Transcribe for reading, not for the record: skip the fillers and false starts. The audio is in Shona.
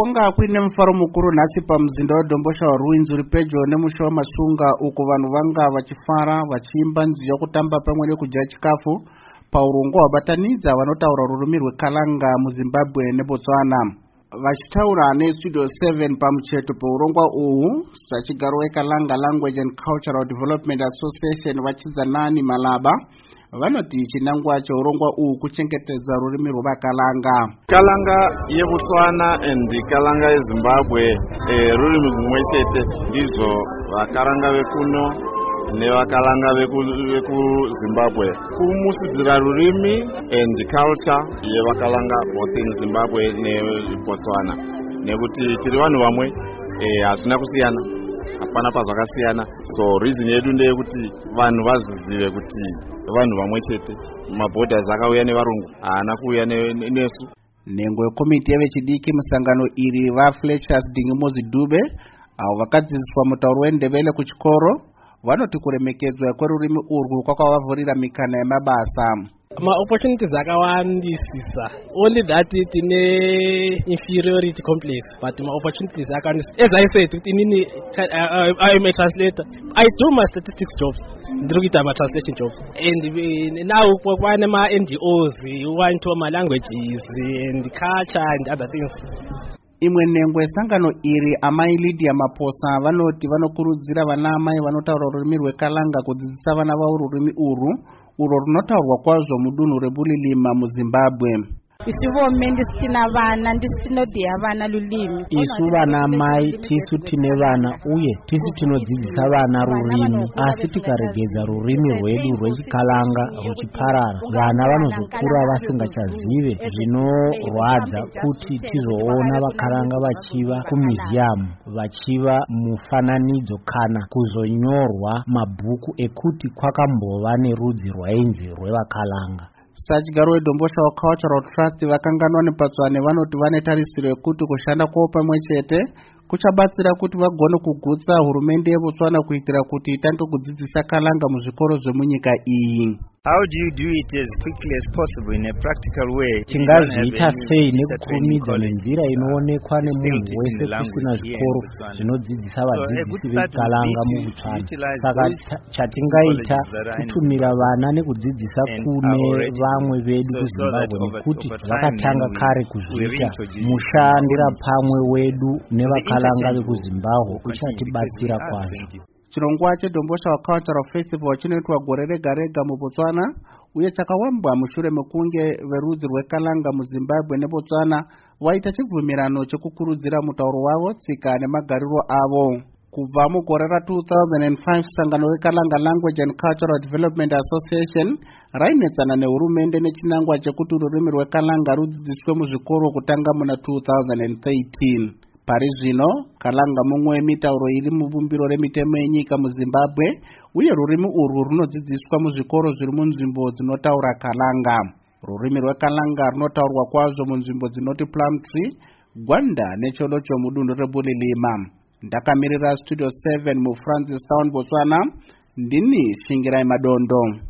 Kwanga kuine mfaro mukuru nhasi pamuzinda weDombosha waRuinzi uri pedyo nemusha wamasunga uko vanhu vanga vachifara vachiimba nziyo kutamba pamwe nekudya chikafu paurongwa hwabatanidza vanotaura rurimi rweKalanga muZimbabwe neBotswana. Vachitaura neStudio 7 pamucheto peurongwa uhu, sachigaro weKalanga Language and Cultural Development Association vachizanani Malaba vanoti chinangwa cheurongwa uhu kuchengetedza rurimi rwevaKalanga. Kalanga yeBotswana and Kalanga yeZimbabwe rurimi rumwe chete ndizvo vaKalanga vekuno nevaKalanga vekuZimbabwe kumusidzira rurimi and culture yevaKalanga both in Zimbabwe neBotswana, nekuti tiri vanhu vamwe hazvina kusiyana, hapana pazvakasiyana. So reason yedu ndeyekuti vanhu vazizive kuti vanhu vamwe chete. Maborders akauya nevarungu, haana kuuya nesu. Nhengo yekomiti yevechidiki musangano iri vaFletchers Dingimozi Dube avo vakadzidziswa mutauro wendevele kuchikoro vanoti kuremekedzwa kwerurimi urwu kwakavavhurira mikana yemabasa. Opportunities akawandisisa, only that tine inferiority complex, but opportunities as I said, I am a translator. I do my statistics jobs, my translation jobs, and now one of my NGOs want to my languages and culture and other things. Imwe nhengo yesangano iri amai Lydia Maposa vanoti vanokurudzira vana amai vanotaura rurimi rweKalanga kudzidzisa vana vavo rurimi urwu runotaurwa kwazvo mudunhu reBulilima muZimbabwe. Isivome ndisitina vana ndisinodiya vana lulimi. Isu vana mai tisu tine vana uye tisu tinodzidzisa vana rurimi, asi tikaregedza rurimi rwedu rwechiKalanga ruchiparara vana vanozokura vasingachazive. Zvinorwadza kuti tizoona vaKalanga vachiva kumuseum vachiva mufananidzo kana kuzonyorwa mabhuku ekuti kwakambova nerudzi rwainzi rwevaKalanga. Sachigaro weDombosha Cultural Trust vakanganwa nePatswane vanoti vane tarisiro yekuti kushanda kwavo pamwe chete kuchabatsira kuti vagone kugutsa hurumende yeBotswana kuitira kuti itange kudzidzisa Kalanga muzvikoro zvemunyika iyi. How do you do it as quickly as possible in a practical way? Chingazviita sei nekukurumidza nenzira inoonekwa nemunhu wese kusina zvikoro zvinodzidzisa vadzidzisi veKalanga muBotswana. Saka chatingaita kutumira vana nekudzidzisa kune vamwe vedu kuZimbabwe nekuti vakatanga kare kuzviita. Mushandira pamwe wedu nevaKalanga vekuZimbabwe uchatibatsira kwazvo. Chirongwa cheDombosha Cultural Festival chinoitwa gore rega rega muBotswana uye chakawambwa mushure mekunge verudzi rweKalanga muZimbabwe neBotswana vaita chibvumirano chekukurudzira mutauro wavo, tsika nemagariro avo. Kubva mugore ra2005 sangano reKalanga Language and Cultural Development Association rainetsana nehurumende nechinangwa chekuti rurimi rweKalanga rudzidziswe muzvikoro kutanga muna 2013. Pari zvino Kalanga mumwe wemitauro iri mubumbiro remitemo yenyika muZimbabwe uye rurimi urwu runodzidziswa muzvikoro zviri munzvimbo dzinotaura Kalanga. Rurimi rweKalanga runotaurwa kwazvo munzvimbo dzinoti Plumtree, Gwanda neCholocho mudunhu reBulilima. Ndakamirira Studio 7 muFrancis Town, Botswana. Ndini Shingirai Madondo.